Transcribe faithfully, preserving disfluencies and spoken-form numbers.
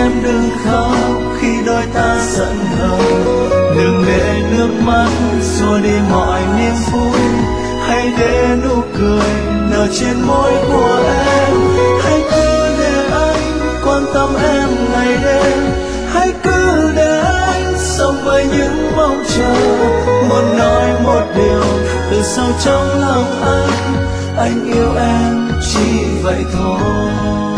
em đừng khóc khi đôi ta giận hờn, đừng để nước mắt xua đi mọi niềm vui. Hãy để nụ cười nở trên môi của em, hãy cứ để anh quan tâm em ngày đêm, hãy cứ để anh sống với những mong chờ. Một nói một điều từ sâu trong lòng anh, anh yêu em chỉ vậy thôi.